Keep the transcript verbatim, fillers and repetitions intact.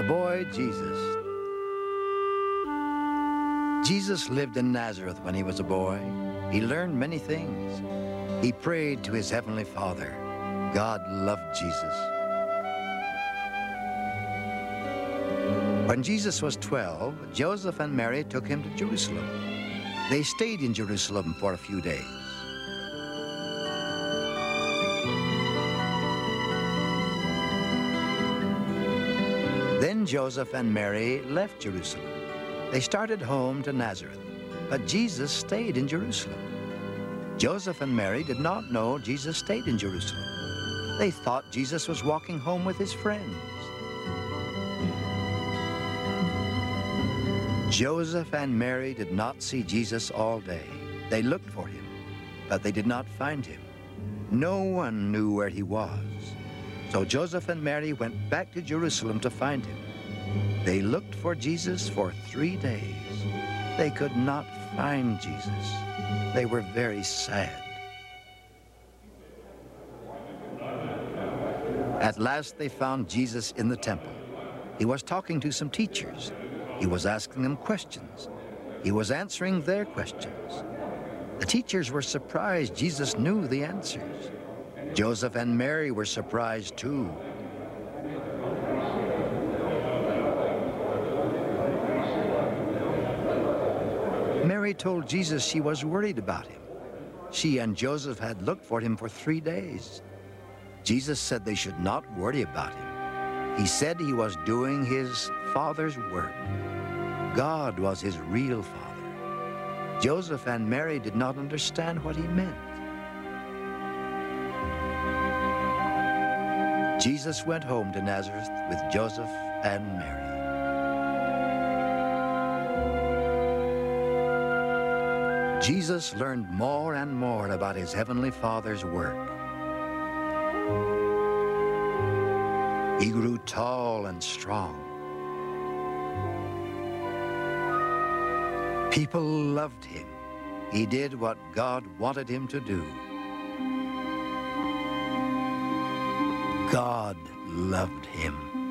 The boy Jesus. Jesus lived in Nazareth when he was a boy. He learned many things. He prayed to his heavenly Father. God loved Jesus. When Jesus was twelve, Joseph and Mary took him to Jerusalem. They stayed in Jerusalem for a few days. Then Joseph and Mary left Jerusalem. They started home to Nazareth, but Jesus stayed in Jerusalem. Joseph and Mary did not know Jesus stayed in Jerusalem. They thought Jesus was walking home with his friends. Joseph and Mary did not see Jesus all day. They looked for him, but they did not find him. No one knew where he was. So Joseph and Mary went back to Jerusalem to find him. They looked for Jesus for three days. They could not find Jesus. They were very sad. At last they found Jesus in the temple. He was talking to some teachers. He was asking them questions. He was answering their questions. The teachers were surprised Jesus knew the answers. Joseph and Mary were surprised too. Mary told Jesus she was worried about him. She and Joseph had looked for him for three days. Jesus said they should not worry about him. He said he was doing his Father's work. God was his real Father. Joseph and Mary did not understand what he meant. Jesus went home to Nazareth with Joseph and Mary. Jesus learned more and more about his heavenly Father's work. He grew tall and strong. People loved him. He did what God wanted him to do. God loved him.